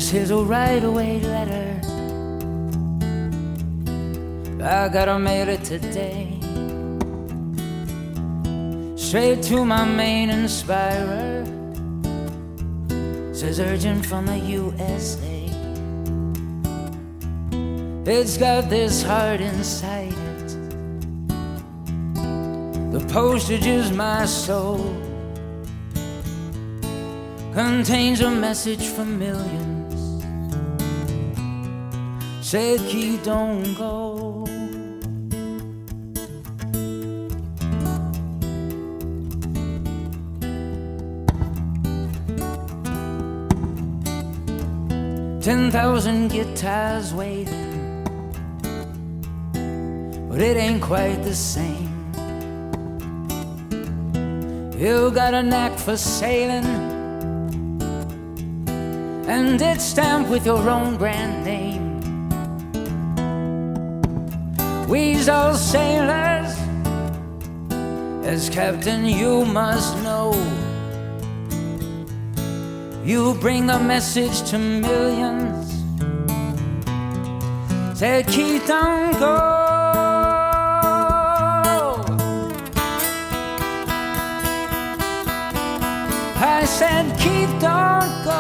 is a right-away letter. I gotta mail it today, straight to my main inspirer. Says urgent from the USA. It's got this heart inside it. The postage is my soul. Contains a message for millions. Said Keith, don't go. $10,000 guitars waiting, but it ain't quite the same. You got a knack for sailing, and it's stamped with your own brand name. We's all sailors, as captain you must know. You bring the message to millions. Say, Keith, don't go. I said, Keith, don't go.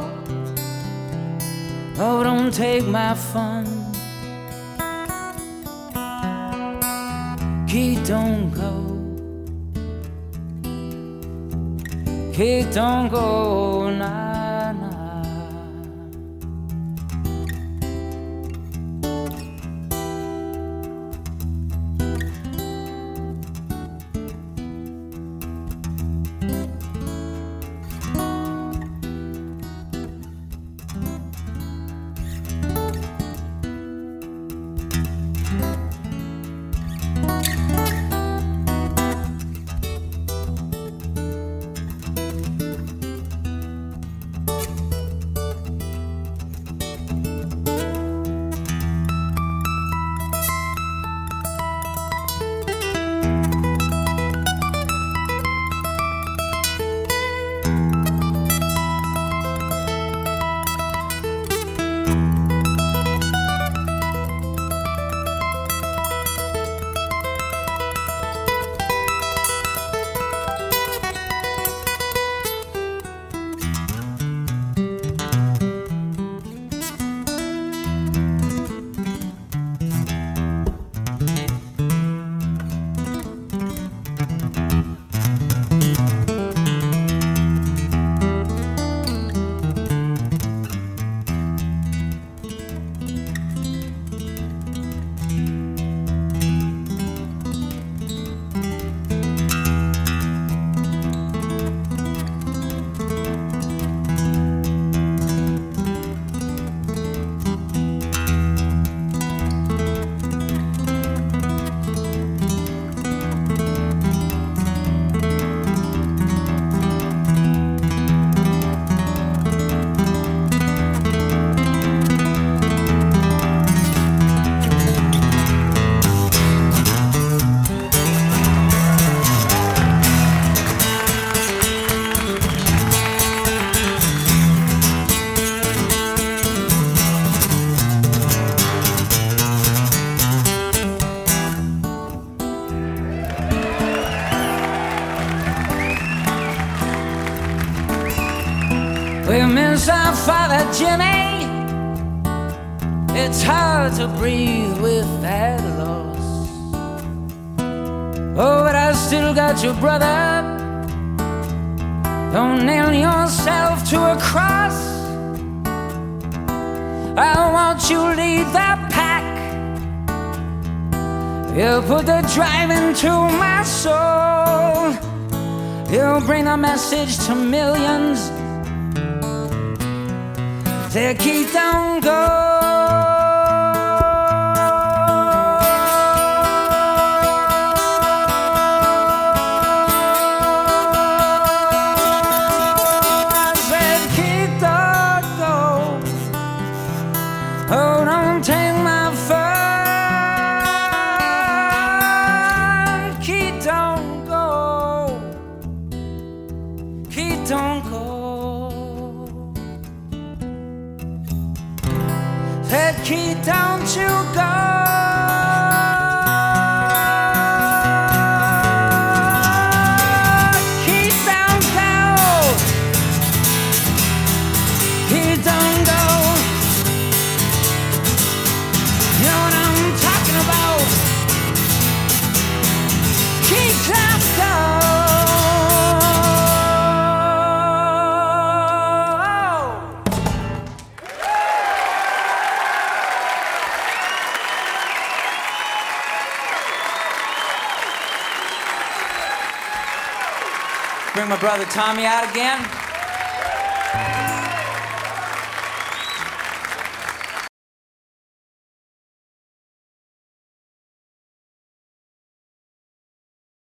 Oh, don't take my fun. Keith, don't go. Keith, don't go, nah, nah. We miss our father Jimmy. It's hard to breathe with that loss. Oh, but I still got your brother. Don't nail yourself to a cross. I want you to lead the pack. You put the drive into my soul. You bring a message to millions. Say, Keith, don't go. Oh, don't take my fun. Keith, don't go. Keith, don't go. Keith, don't you go. Keith, don't go. Keith, don't go. You know what I'm talking about. Keith, don't go. Bring my brother Tommy out again.